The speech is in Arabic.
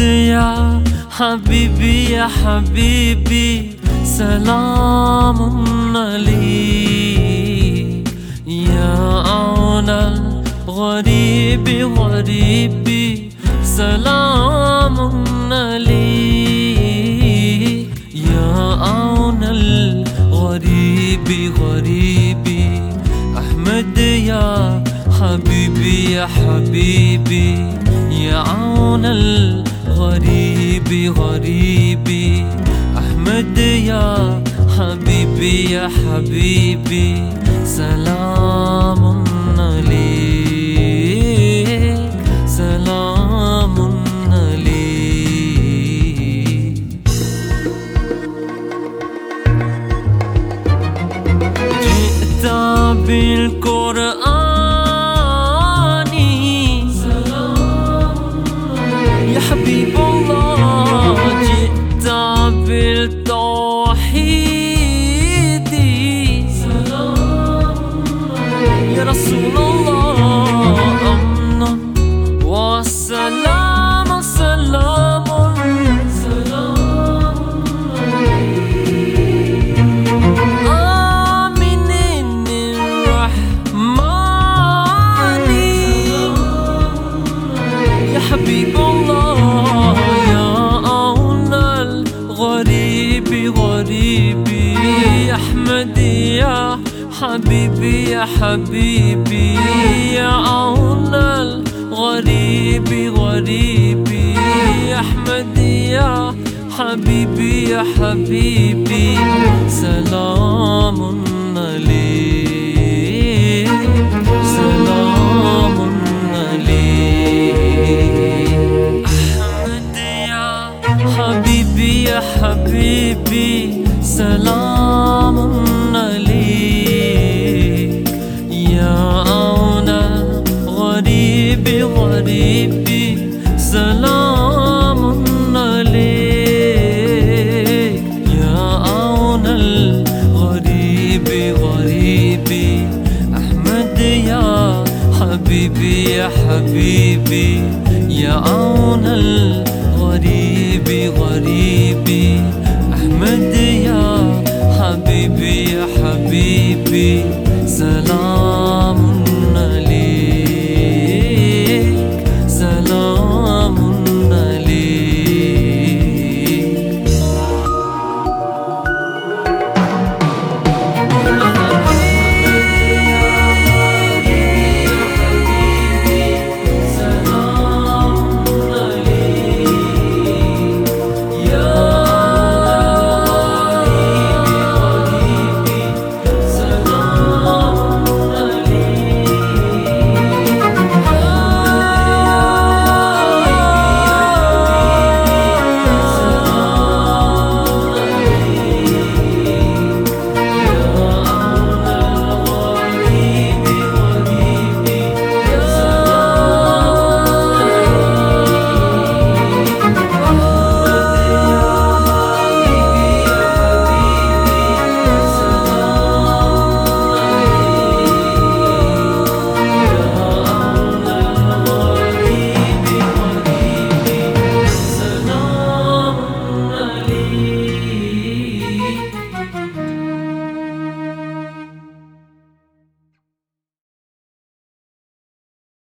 يا حبيبي يا حبيبي سلام عليك يا عون الغريب غريبي سلام عليك يا عون الغريب غريبي أحمد يا حبيبي يا حبيبي يا عون الغريب غريبي أحمد يا حبيبي يا حبيبي سلام عليك سلام عليك. جئت بالقرآن يا حبيب الله، جئت بالتوحيد يا رسول الله، أمنا والسلام سلام آمين الرحمن يا حبيب الله يا عون الغريب غريبي أحمد يا حبيبي يا حبيبي يا عون الغريب غريبي أحمد يا حبيبي يا حبيبي سلام عليك سلام عليك. أحمد يا حبيبي يا حبيبي سلام